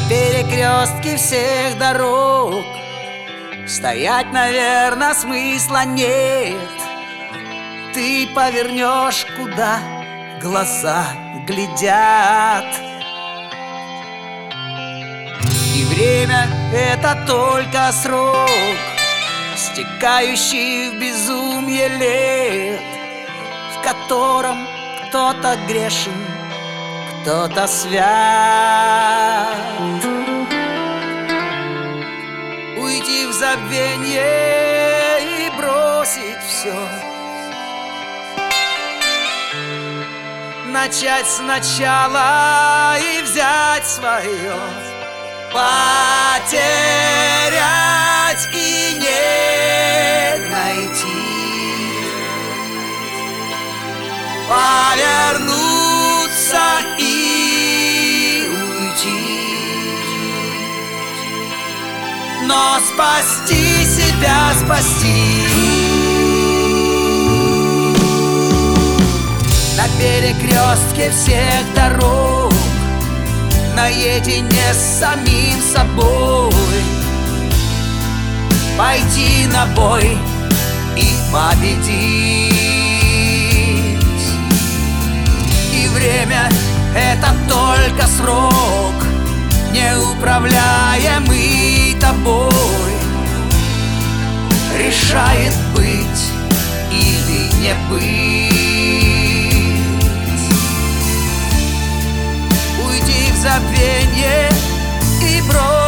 перекрестке всех дорог. Стоять, наверное, смысла нет. Ты повернешь, куда глаза глядят. И время — это только срок, стекающий в безумие лет, в котором кто-то грешен, кто-то свят. Уйти в забвенье и бросить все, начать сначала и взять свое, потерять и не найти, повернуться и уйти, но спасти себя, спасти. На перекрестке всех дорог, наедине с самим собой, пойти на бой и победить. И время — это только срок, неуправляемый тобой, решает быть или не быть. Уйди в забвенье и брось